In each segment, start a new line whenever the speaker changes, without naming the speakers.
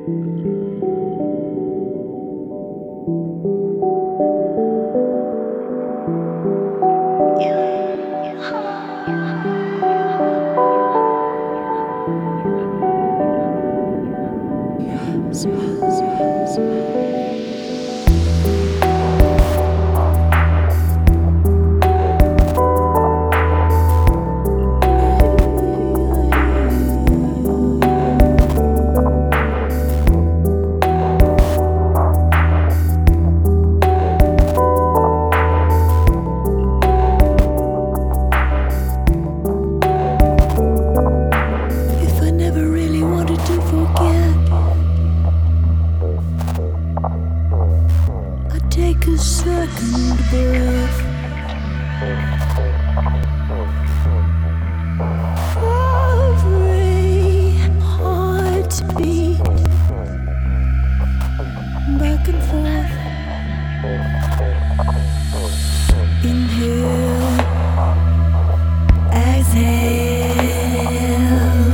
If I never really wanted to forget, I'd take a second breath. Every heartbeat, back and forth. Inhale, exhale.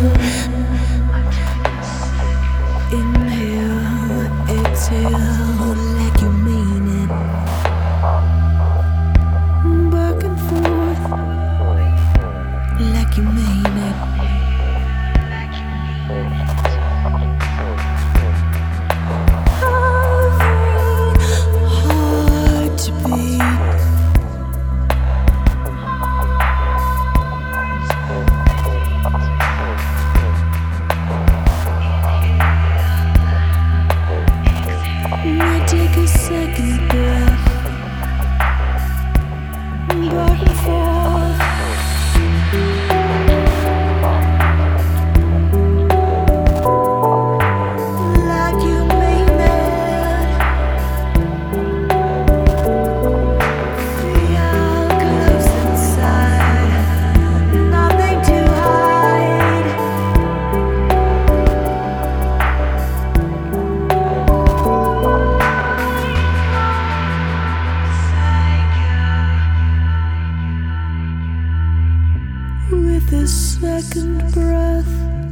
Inhale, exhale, like you mean it. Back and forth, like you mean it. Heartbeat. Now take a second breath. Back and forth. Like you mean it. Feel close inside. Nothing to hide. With a second breath.